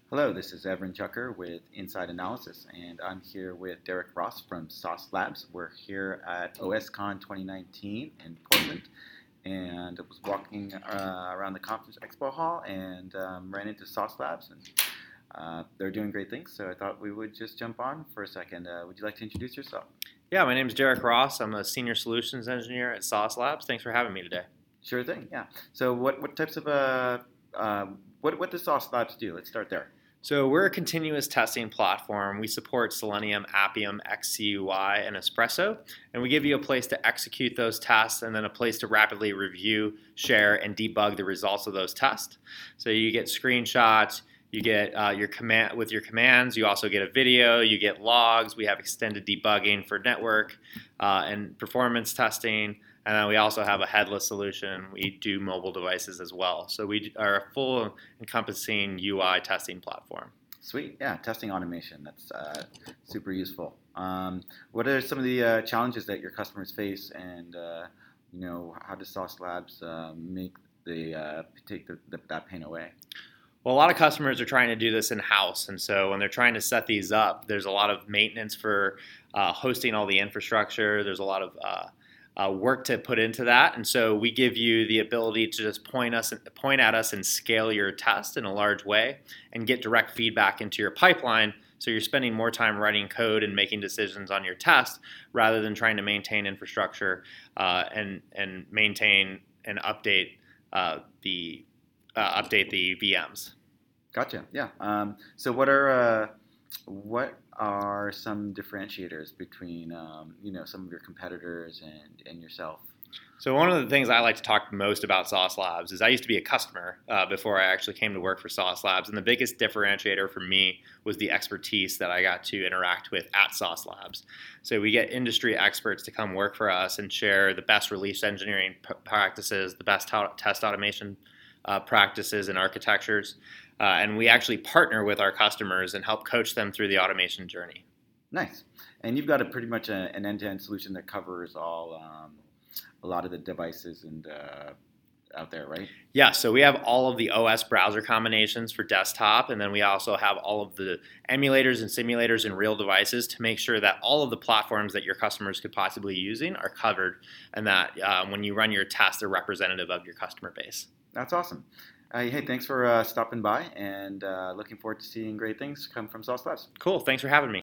Hello, this is Evan Chucker with Inside Analysis, and I'm here with Derek Ross from Sauce Labs. We're here at OSCon 2019 in Portland, and I was walking around the conference expo hall and ran into Sauce Labs, and they're doing great things, so I thought we would just jump on for a second. Would you like to introduce yourself? Yeah, my name is Derek Ross. I'm a senior solutions engineer at Sauce Labs. Thanks for having me today. Sure thing, yeah. So what types of, what does Sauce Labs do? Let's start there. So we're a continuous testing platform. We support Selenium, Appium, XCUI, and Espresso, and we give you a place to execute those tests and then a place to rapidly review, share, and debug the results of those tests. So you get screenshots, you get your command with your commands. You also get a video. You get logs. We have extended debugging for network and performance testing. And then we also have a headless solution. We do mobile devices as well. So we are a full encompassing UI testing platform. Sweet, yeah, testing automation. That's super useful. What are some of the challenges that your customers face, and how does Sauce Labs make take that pain away? Well, a lot of customers are trying to do this in-house, and so when they're trying to set these up, there's a lot of maintenance for hosting all the infrastructure. There's a lot of work to put into that, and so we give you the ability to just point at us and scale your test in a large way and get direct feedback into your pipeline. So you're spending more time writing code and making decisions on your test rather than trying to maintain infrastructure and maintain and update the VMs. Gotcha. Yeah. So what are some differentiators between some of your competitors and yourself? So one of the things I like to talk most about Sauce Labs is I used to be a customer before I actually came to work for Sauce Labs, and the biggest differentiator for me was the expertise that I got to interact with at Sauce Labs. So we get industry experts to come work for us and share the best release engineering practices, the best test automation practices and architectures, and we actually partner with our customers and help coach them through the automation journey. Nice. And you've got pretty much an end-to-end solution that covers a lot of the devices and out there, right? Yeah, so we have all of the OS browser combinations for desktop, and then we also have all of the emulators and simulators in real devices to make sure that all of the platforms that your customers could possibly be using are covered, and that when you run your test, they're representative of your customer base. That's awesome. Hey, thanks for stopping by, and looking forward to seeing great things come from Sauce Labs. Cool. Thanks for having me.